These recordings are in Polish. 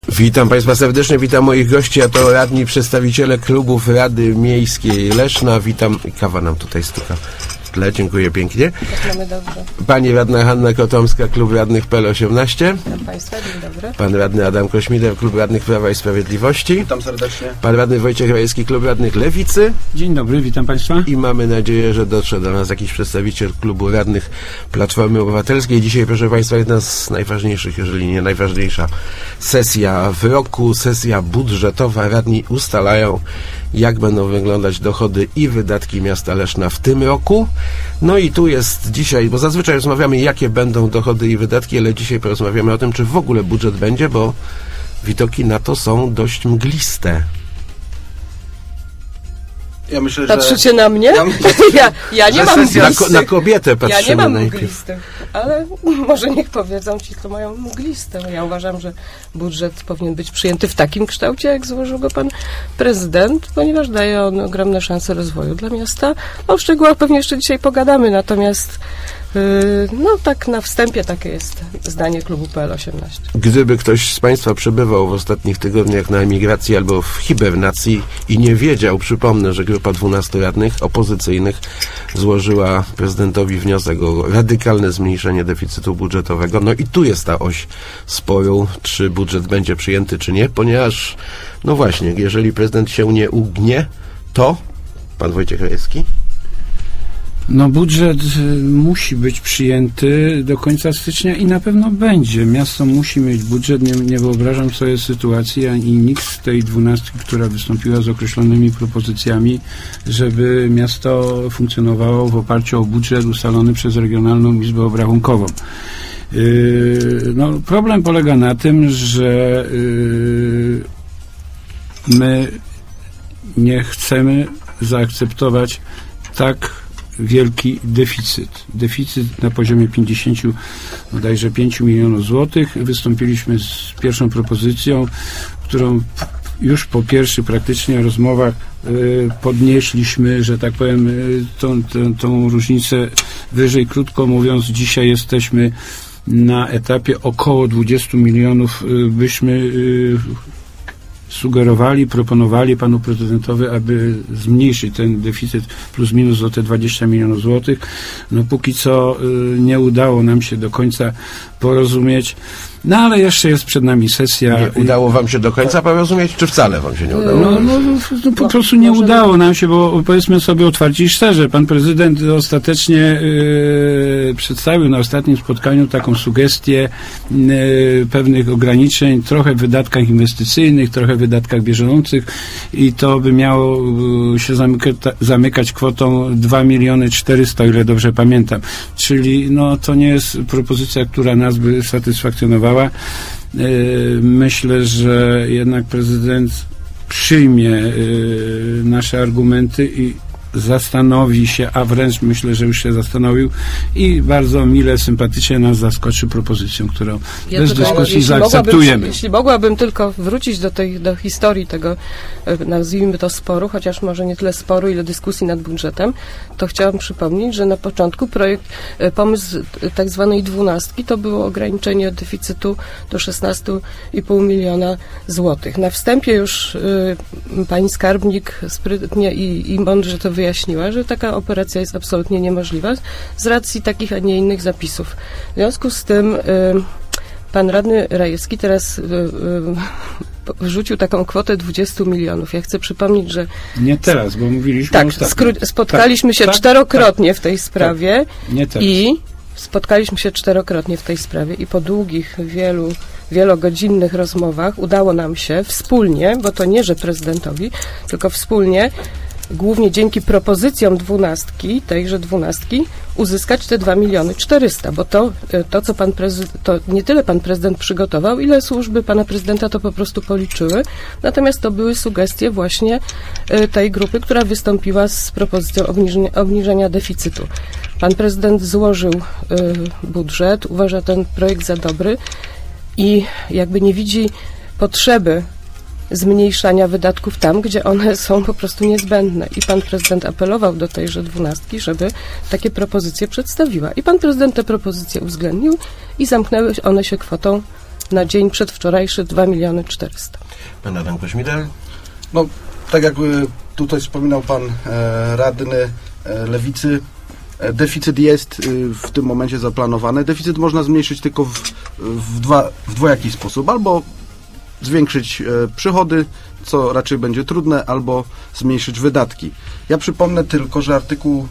Witam Państwa serdecznie, witam moich gości, a to radni przedstawiciele klubów Rady Miejskiej Leszna. Witam, kawa nam tutaj stuka w tle, dziękuję pięknie. Mamy dobrze. Pani radna Hanna Kotomska, klub radnych PL18. Witam Państwa, dzień dobry. Pan radny Adam Kośmider, klub radnych Prawa i Sprawiedliwości. Witam serdecznie. Pan radny Wojciech Rajewski, klub radnych Lewicy. Dzień dobry, witam Państwa. I mamy nadzieję, że dotrze do nas jakiś przedstawiciel klubu radnych Platformy Obywatelskiej. Dzisiaj, proszę Państwa, jedna z najważniejszych, jeżeli nie najważniejsza sesja w roku, sesja budżetowa. Radni ustalają, jak będą wyglądać dochody i wydatki miasta Leszna w tym roku. No i tu jest dzisiaj, bo zazwyczaj rozmawiamy, jakie będą dochody i wydatki, ale dzisiaj porozmawiamy o tym, czy w ogóle budżet będzie, bo widoki na to są dość mgliste. Ja myślę, Patrzycie na mnie? Ja nie mam mglistych. Na kobietę patrzymy. Ja nie mam najpierw. mglistych, ale może niech powiedzą ci, kto mają mgliste. Ja uważam, że budżet powinien być przyjęty w takim kształcie, jak złożył go pan prezydent, ponieważ daje on ogromne szanse rozwoju dla miasta. O szczegółach pewnie jeszcze dzisiaj pogadamy, natomiast no tak na wstępie takie jest zdanie klubu PL18. Gdyby ktoś z Państwa przebywał w ostatnich tygodniach na emigracji albo w hibernacji i nie wiedział, przypomnę, że grupa 12 radnych opozycyjnych złożyła prezydentowi wniosek o radykalne zmniejszenie deficytu budżetowego. No i tu jest ta oś sporu, czy budżet będzie przyjęty, czy nie, ponieważ, no właśnie, jeżeli prezydent się nie ugnie, to pan Wojciech Rajewski? No budżet musi być przyjęty do końca stycznia i na pewno będzie. Miasto musi mieć budżet. Nie wyobrażam sobie sytuacji, ani nikt z tej 12, która wystąpiła z określonymi propozycjami, żeby miasto funkcjonowało w oparciu o budżet ustalony przez Regionalną Izbę Obrachunkową. No, problem polega na tym, że my nie chcemy zaakceptować tak wielki deficyt na poziomie 55 milionów złotych. Wystąpiliśmy z pierwszą propozycją, którą już po pierwszych praktycznie rozmowach podnieśliśmy, że tak powiem, tą różnicę wyżej. Krótko mówiąc, dzisiaj jesteśmy na etapie około 20 milionów. Byśmy sugerowali, proponowali panu prezydentowi, aby zmniejszyć ten deficyt plus minus o te 20 milionów złotych. No póki co nie udało nam się do końca porozumieć. No ale jeszcze jest przed nami sesja. Nie udało wam się do końca porozumieć, czy wcale wam się nie udało? No po prostu nie udało nam się, bo powiedzmy sobie otwarcie i szczerze, pan prezydent ostatecznie przedstawił na ostatnim spotkaniu taką sugestię pewnych ograniczeń, trochę w wydatkach inwestycyjnych, trochę w wydatkach bieżących i to by miało się zamykać kwotą 2 400 000, o ile dobrze pamiętam. Czyli no to nie jest propozycja, która nas by satysfakcjonowała. Myślę, że jednak prezydent przyjmie nasze argumenty i zastanowi się, a wręcz myślę, że już się zastanowił i bardzo mile, sympatycznie nas zaskoczy propozycją, którą bez dyskusji zaakceptujemy. Jeśli mogłabym tylko wrócić do historii tego, nazwijmy to sporu, chociaż może nie tyle sporu, ile dyskusji nad budżetem, to chciałam przypomnieć, że na początku pomysł tak zwanej 12 to było ograniczenie deficytu do 16,5 miliona złotych. Na wstępie już pani skarbnik sprytnie i mądrze to wyjaśniła, że taka operacja jest absolutnie niemożliwa z racji takich, a nie innych zapisów. W związku z tym pan radny Rajewski teraz wrzucił taką kwotę 20 milionów. Ja chcę przypomnieć, że... Nie teraz, bo mówiliśmy tak, spotkaliśmy się czterokrotnie w tej sprawie spotkaliśmy się czterokrotnie w tej sprawie i po długich, wielogodzinnych rozmowach udało nam się wspólnie, bo to nie, że prezydentowi, tylko wspólnie, głównie dzięki propozycjom tejże 12, uzyskać te 2 400 000, bo to co to nie tyle pan prezydent przygotował, ile służby pana prezydenta to po prostu policzyły, natomiast to były sugestie właśnie tej grupy, która wystąpiła z propozycją obniżenia deficytu. Pan prezydent złożył budżet, uważa ten projekt za dobry i jakby nie widzi potrzeby zmniejszania wydatków tam, gdzie one są po prostu niezbędne. I pan prezydent apelował do tejże 12, żeby takie propozycje przedstawiła. I pan prezydent te propozycje uwzględnił i zamknęły one się kwotą na dzień przedwczorajszy 2 400 000. Pan Adam Kośmidel? No, tak jak tutaj wspominał pan radny Lewicy, deficyt jest w tym momencie zaplanowany. Deficyt można zmniejszyć tylko w dwojaki sposób. Albo zwiększyć przychody, co raczej będzie trudne, albo zmniejszyć wydatki. Ja przypomnę tylko, że artykuł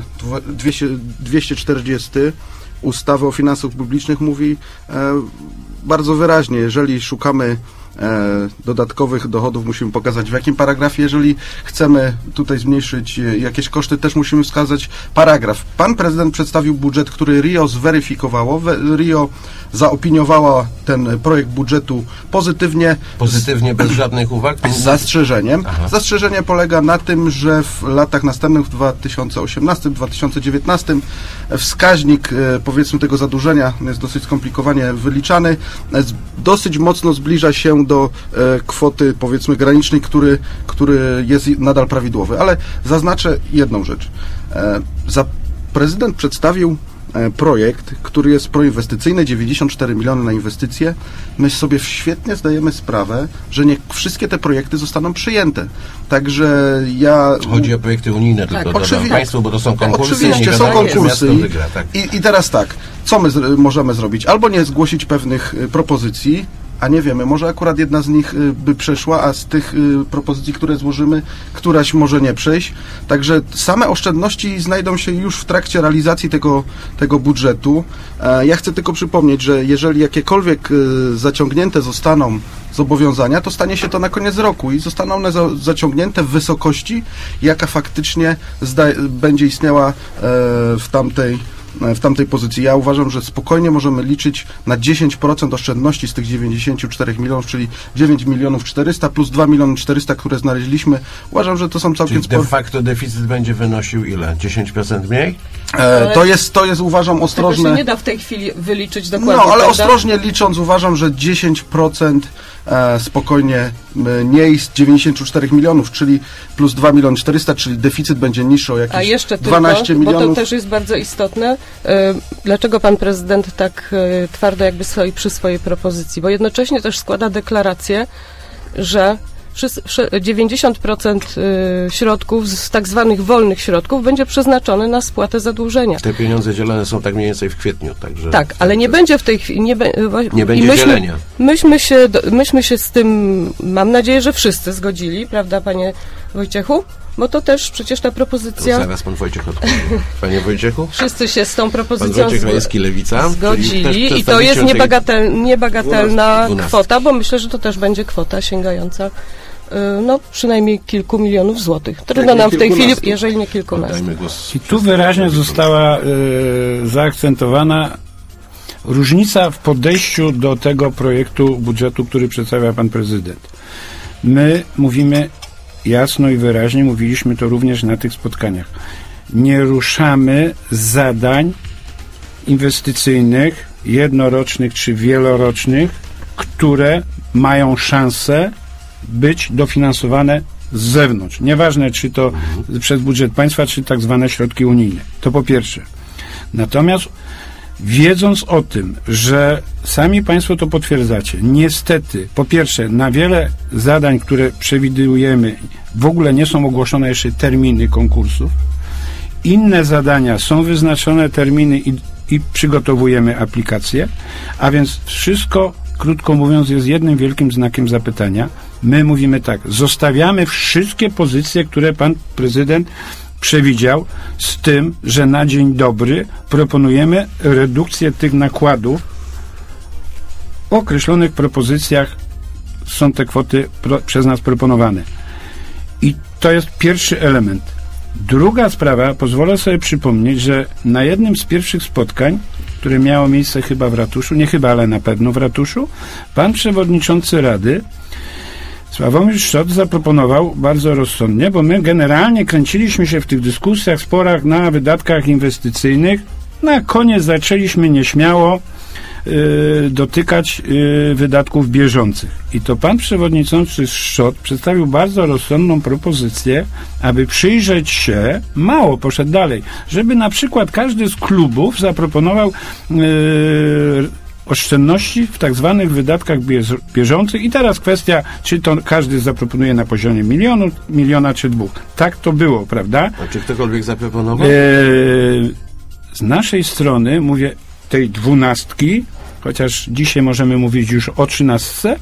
240 ustawy o finansach publicznych mówi bardzo wyraźnie, jeżeli szukamy dodatkowych dochodów, musimy pokazać w jakim paragrafie. Jeżeli chcemy tutaj zmniejszyć jakieś koszty, też musimy wskazać paragraf. Pan prezydent przedstawił budżet, który RIO zweryfikowało. RIO zaopiniowała ten projekt budżetu pozytywnie. Pozytywnie, bez żadnych uwag? Z zastrzeżeniem. Aha. Zastrzeżenie polega na tym, że w latach następnych, w 2018-2019 wskaźnik, powiedzmy, tego zadłużenia jest dosyć skomplikowanie wyliczany. Dosyć mocno zbliża się do kwoty, powiedzmy, granicznej, który jest nadal prawidłowy. Ale zaznaczę jedną rzecz. Prezydent przedstawił projekt, który jest proinwestycyjny, 94 miliony na inwestycje. My sobie świetnie zdajemy sprawę, że nie wszystkie te projekty zostaną przyjęte. Także Chodzi o projekty unijne, tak, tylko dodam Państwu, bo to są konkursy. Oczywiście, są konkursy. I teraz tak, co my możemy zrobić? Albo nie zgłosić pewnych propozycji, a nie wiemy, może akurat jedna z nich by przeszła, a z tych propozycji, które złożymy, któraś może nie przejść. Także same oszczędności znajdą się już w trakcie realizacji tego budżetu. Ja chcę tylko przypomnieć, że jeżeli jakiekolwiek zaciągnięte zostaną zobowiązania, to stanie się to na koniec roku i zostaną one zaciągnięte w wysokości, jaka faktycznie będzie istniała w tamtej pozycji. Ja uważam, że spokojnie możemy liczyć na 10% oszczędności z tych 94 milionów, czyli 9 milionów 400 plus 2 miliony 400, które znaleźliśmy. Uważam, że to są całkiem spore. De facto deficyt będzie wynosił ile? 10% mniej? To jest, uważam, ostrożne. Tego się nie da w tej chwili wyliczyć dokładnie. No, ale prawda? ostrożnie licząc, uważam, że 10% spokojnie nie jest 94 milionów, czyli plus 2 miliony 400, czyli deficyt będzie niższy o jakieś 12 milionów. Bo to też jest bardzo istotne. Dlaczego pan prezydent tak twardo jakby stoi przy swojej propozycji? Bo jednocześnie też składa deklarację, że 90% środków z tak zwanych wolnych środków będzie przeznaczone na spłatę zadłużenia. Te pieniądze dzielone są tak mniej więcej w kwietniu. Także tak, ale nie będzie w tej chwili... Nie będzie dzielenia. Myśmy się z tym, mam nadzieję, że wszyscy zgodzili, prawda, panie Wojciechu? Bo to też przecież ta propozycja... To zaraz pan Wojciech odpowie. Panie Wojciechu? Wszyscy się z tą propozycją pan Wojciech Majewski, Lewica, zgodzili i to jest niebagatelna kwota, bo myślę, że to też będzie kwota sięgająca przynajmniej kilku milionów złotych. Trudno nam w tej chwili, jeżeli nie kilkunastu. I tu wyraźnie została zaakcentowana różnica w podejściu do tego projektu budżetu, który przedstawia pan prezydent. My mówimy jasno i wyraźnie, mówiliśmy to również na tych spotkaniach. Nie ruszamy zadań inwestycyjnych, jednorocznych czy wielorocznych, które mają szansę być dofinansowane z zewnątrz. Nieważne, czy to przez budżet państwa, czy tak zwane środki unijne. To po pierwsze. Natomiast wiedząc o tym, że sami państwo to potwierdzacie, niestety, po pierwsze, na wiele zadań, które przewidujemy, w ogóle nie są ogłoszone jeszcze terminy konkursów. Inne zadania są wyznaczone terminy i przygotowujemy aplikacje, a więc wszystko, krótko mówiąc, jest jednym wielkim znakiem zapytania. My mówimy tak, zostawiamy wszystkie pozycje, które pan prezydent przewidział, z tym, że na dzień dobry proponujemy redukcję tych nakładów. W określonych propozycjach są te kwoty przez nas proponowane. I to jest pierwszy element. Druga sprawa, pozwolę sobie przypomnieć, że na jednym z pierwszych spotkań, które miało miejsce chyba w ratuszu, nie chyba, ale na pewno w ratuszu, pan przewodniczący Rady Sławomir Szot zaproponował bardzo rozsądnie, bo my generalnie kręciliśmy się w tych dyskusjach, sporach na wydatkach inwestycyjnych. Na koniec zaczęliśmy nieśmiało dotykać wydatków bieżących. I to pan przewodniczący Szot przedstawił bardzo rozsądną propozycję, aby przyjrzeć się, mało poszedł dalej, żeby na przykład każdy z klubów zaproponował oszczędności w tak zwanych wydatkach bieżących i teraz kwestia, czy to każdy zaproponuje na poziomie miliona czy 2. Tak to było, prawda? A czy ktokolwiek zaproponował? Z naszej strony, mówię tej 12, chociaż dzisiaj możemy mówić już o 13,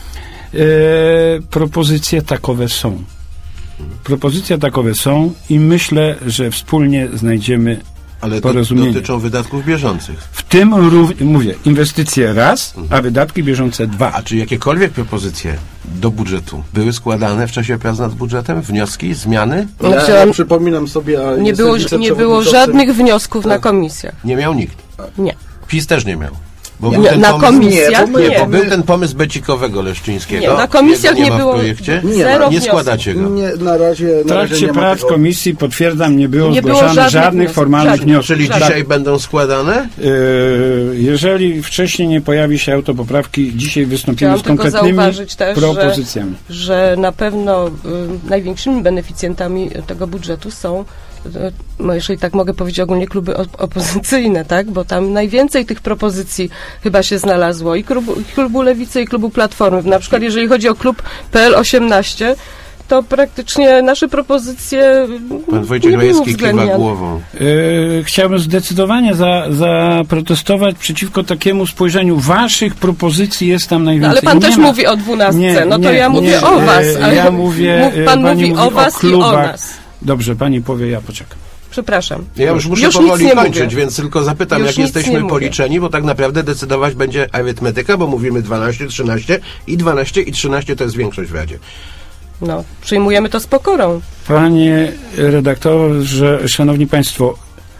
propozycje takowe są. Propozycje takowe są i myślę, że wspólnie znajdziemy porozumienie. Ale dotyczą wydatków bieżących. W tym mówię, inwestycje raz, a wydatki bieżące 2. A czy jakiekolwiek propozycje do budżetu były składane w czasie prac nad budżetem? Wnioski, zmiany? Ja przypominam sobie... Nie było żadnych wniosków na komisjach. Nie miał nikt? Nie. PiS też nie miał. Bo był ten komisjach bo był ten pomysł becikowego Leszczyńskiego. Nie, na komisjach nie było. W projekcie. Nie składacie go. Nie, na razie w trakcie prac komisji, potwierdzam, nie było zgłaszane żadnych formalnych wniosków. Czyli dzisiaj będą składane? Jeżeli wcześniej nie pojawi się autopoprawki, dzisiaj wystąpimy z konkretnymi propozycjami. Że na pewno największymi beneficjentami tego budżetu są, jeżeli tak mogę powiedzieć, ogólnie kluby opozycyjne, tak? Bo tam najwięcej tych propozycji chyba się znalazło i klubu Lewicy, i klubu Platformy. Na przykład jeżeli chodzi o klub PL18, to praktycznie nasze propozycje Pan Wojciech Rajewski kiwa głową. Chciałbym zdecydowanie zaprotestować przeciwko takiemu spojrzeniu. Waszych propozycji jest tam najwięcej. No, ale pan też mówi o 12, to ja mówię o was. Ale ja mówię, pan mówi o was i o nas. Dobrze, pani powie, ja poczekam. Przepraszam. Ja już muszę powoli kończyć, więc tylko zapytam, jak jesteśmy policzeni, bo tak naprawdę decydować będzie arytmetyka, bo mówimy 12, 13 i 12 i 13 to jest większość w Radzie. No, przyjmujemy to z pokorą. Panie redaktorze, szanowni państwo,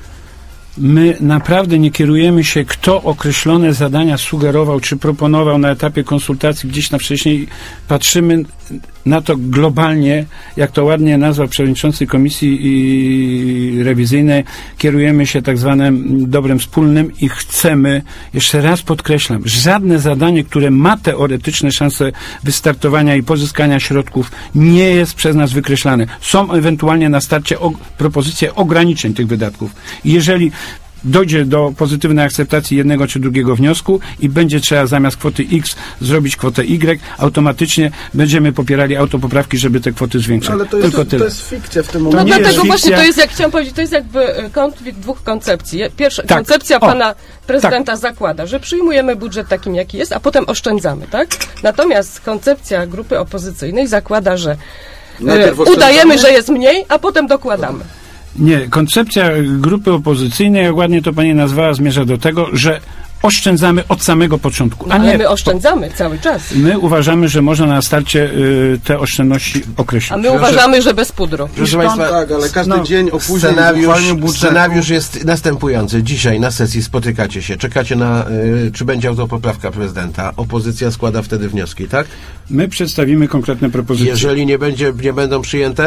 my naprawdę nie kierujemy się, kto określone zadania sugerował, czy proponował na etapie konsultacji gdzieś na wcześniej. Patrzymy na to globalnie, jak to ładnie nazwał przewodniczący Komisji Rewizyjnej, kierujemy się tak zwanym dobrem wspólnym i chcemy, jeszcze raz podkreślam, żadne zadanie, które ma teoretyczne szanse wystartowania i pozyskania środków, nie jest przez nas wykreślane. Są ewentualnie na starcie propozycje ograniczeń tych wydatków. Jeżeli dojdzie do pozytywnej akceptacji jednego czy drugiego wniosku i będzie trzeba zamiast kwoty X zrobić kwotę Y, automatycznie będziemy popierali autopoprawki, żeby te kwoty zwiększyć. Ale to jest fikcja w tym momencie. No dlatego właśnie to jest, jak chciałam powiedzieć, to jest jakby konflikt dwóch koncepcji. Pierwsza koncepcja pana prezydenta zakłada, że przyjmujemy budżet takim, jaki jest, a potem oszczędzamy, tak? Natomiast koncepcja grupy opozycyjnej zakłada, że udajemy, że jest mniej, a potem dokładamy. Nie, koncepcja grupy opozycyjnej, jak ładnie to pani nazwała, zmierza do tego, że oszczędzamy od samego początku. Ale my oszczędzamy cały czas. My uważamy, że można na starcie te oszczędności określić. A my uważamy, że bez pudru. Proszę Państwa, tak, ale każdy dzień opóźnień scenariusz jest następujący. Dzisiaj na sesji spotykacie się, czekacie na, czy będzie autopoprawka prezydenta. Opozycja składa wtedy wnioski, tak? My przedstawimy konkretne propozycje. Jeżeli nie będą przyjęte?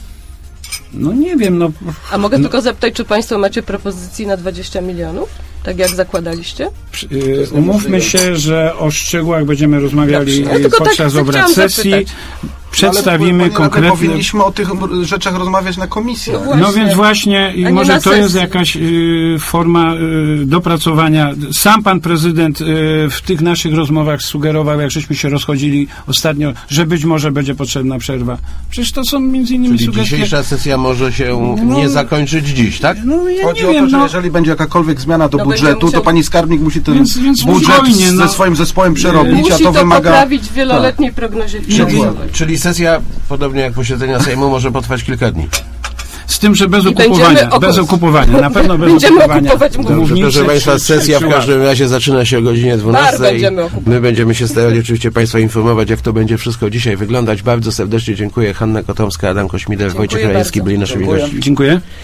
No nie wiem, A mogę tylko zapytać, czy Państwo macie propozycji na 20 milionów? Tak jak zakładaliście? Umówmy się, że o szczegółach będziemy rozmawiali podczas obrad sesji. Przedstawimy konkretne... Powinniśmy o tych rzeczach rozmawiać na komisji. No więc właśnie, może to jest jakaś forma dopracowania. Sam pan prezydent w tych naszych rozmowach sugerował, jak żeśmy się rozchodzili ostatnio, że być może będzie potrzebna przerwa. Przecież to są między innymi sugestie. Dzisiejsza sesja może się nie zakończyć dziś, tak? Chodzi o to, że jeżeli będzie jakakolwiek zmiana do budżetu, to pani skarbnik musi ten budżet ze swoim zespołem przerobić, a to wymaga... poprawić w wieloletniej prognozie finansowej. Czyli sesja, podobnie jak posiedzenia Sejmu, może potrwać kilka dni. Z tym, że bez okupowania. Na pewno bez okupowania. Proszę Państwa, sesja w każdym razie zaczyna się o godzinie 12. My będziemy się starali oczywiście Państwa informować, jak to będzie wszystko dzisiaj wyglądać. Bardzo serdecznie dziękuję. Hanna Kotomska, Adam Kośmider, Wojciech Rajewski byli naszymi gośćmi. Dziękuję.